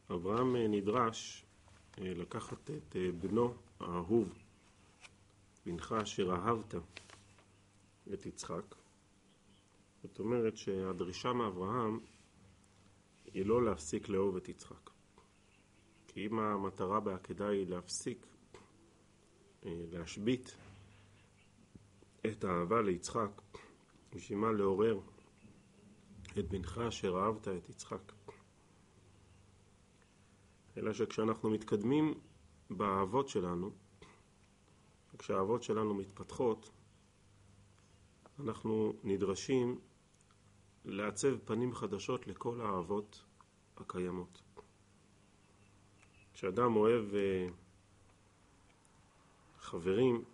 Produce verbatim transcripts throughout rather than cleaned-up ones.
אברהם נדרש לקחת את בנו האהוב, בנך אשר אהבת, את יצחק. זאת אומרת שהדרישה מאברהם היא לא להפסיק לאהוב את יצחק. כי אם המטרה בעקדה היא להפסיק, להשבית את האהבה ליצחק, בשביל מה לעורר את בנך אשר אהבת את יצחק. אלא שכשאנחנו מתקדמים באהבות שלנו, כשהאהבות שלנו מתפתחות, אנחנו נדרשים לעצב פנים חדשות לכל האהבות הקיימות. כשאדם אוהב חברים,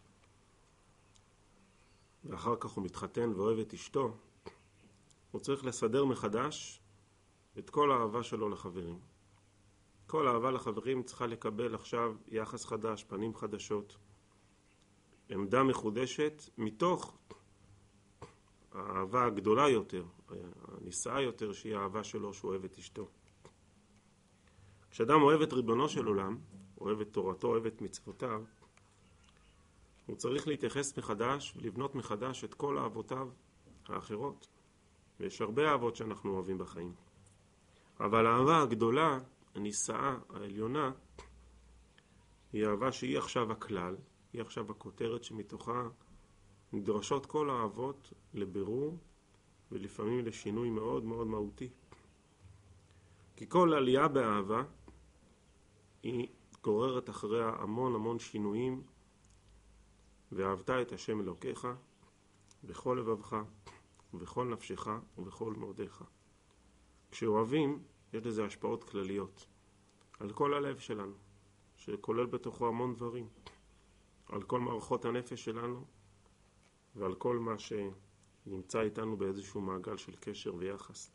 ואחר כך הוא מתחתן ואוהב את אשתו, הוא צריך לסדר מחדש את כל האהבה שלו לחברים. כל האהבה לחברים צריכה לקבל עכשיו יחס חדש, פנים חדשות, עמדה מחודשת, מתוך האהבה הגדולה יותר, הנישאה יותר, שהיא האהבה שלו שהוא אוהב את אשתו. כשאדם אוהב את ריבונו של עולם, אוהב את תורתו, אוהב את מצוותיו, הוא צריך להתייחס מחדש ולבנות מחדש את כל אהבותיו האחרות. ויש הרבה אהבות שאנחנו אוהבים בחיים. אבל האהבה הגדולה, הנישאה העליונה, היא אהבה שהיא עכשיו הכלל, היא עכשיו הכותרת שמתוכה נדרשות כל האהבות לבירור ולפעמים לשינוי מאוד מאוד מהותי. כי כל עלייה באהבה היא גוררת אחריה המון המון שינויים. ואהבת את השם אלוקיך בכל לבבך ובכל נפשך ובכל מאודיך. כשאוהבים יש לזה השפעות כלליות על כל הלב שלנו, שכולל בתוכו המון דברים, על כל מערכות הנפש שלנו ועל כל מה שנמצא איתנו באיזשהו מעגל של קשר ויחס.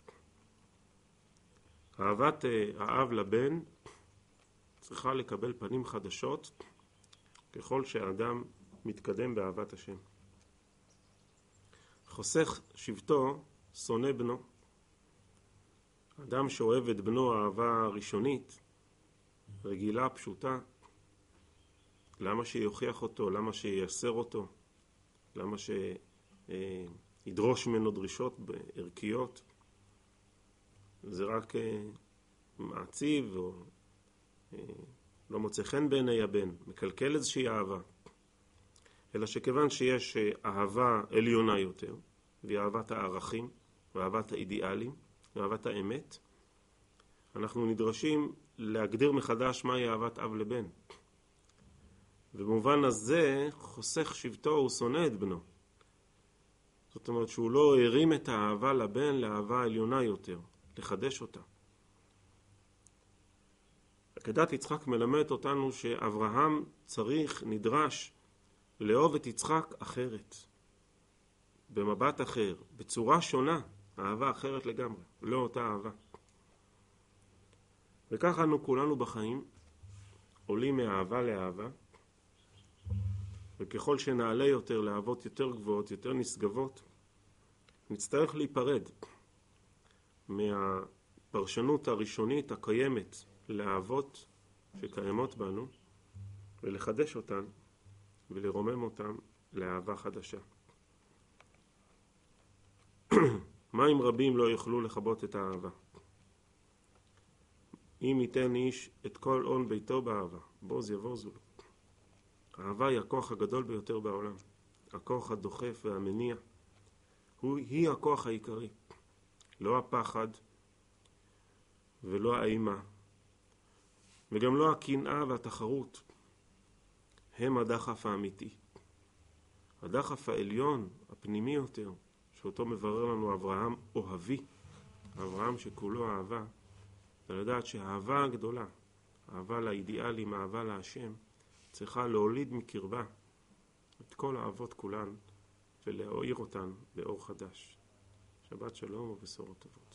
אהבת האב לבן צריכה לקבל פנים חדשות ככל שהאדם מתקדם באהבת השם. חוסך שבטו, שונא בנו. אדם שאוהב את בנו האהבה הראשונית, רגילה, פשוטה, למה שיוכיח אותו? למה שייסר אותו? למה שידרוש ממנו דרישות ערכיות? זה רק מעציב או לא מוצא חן בעיני הבן, מקלקל איזושהי אהבה. אלא שכיוון שיש אהבה עליונה יותר, והיא אהבת הערכים, ואהבת האידיאלים, ואהבת האמת, אנחנו נדרשים להגדיר מחדש מהי אהבת אב לבן. ובמובן הזה חוסך שבטו, הוא שונא את בנו. זאת אומרת שהוא לא הרים את האהבה לבן לאהבה עליונה יותר, לחדש אותה. עקדת יצחק מלמד אותנו שאברהם צריך, נדרש, לאהוב את יצחק אחרת, במבט אחר, בצורה שונה, אהבה אחרת לגמרי, לא אותה אהבה. וכך אנו כולנו בחיים עולים מאהבה לאהבה, וככל שנעלה יותר לאהבות יותר גבוהות, יותר נשגבות, נצטרך להיפרד מהפרשנות הראשונית הקיימת לאהבות שקיימות בנו, ולחדש אותן ולרומם אותם לאהבה חדשה. מים רבים לא יוכלו לכבות את האהבה. אם ייתן איש את כל עון ביתו באהבה, בוז יבוזו לו. האהבה היא הכוח הגדול ביותר בעולם. הכוח הדוחף והמניע. הוא, היא הכוח העיקרי. לא הפחד ולא האימה. וגם לא הקנאה והתחרות. הם הדחף האמיתי. הדחף העליון, הפנימי יותר, שאותו מברר לנו אברהם אוהבי, אברהם שכולו אהבה, זה לדעת שהאהבה הגדולה, אהבה לאידיאלים, אהבה להשם, צריכה להוליד מקרבה את כל האהבות כולן ולהאיר אותן באור חדש. שבת שלום ובשורות טובות.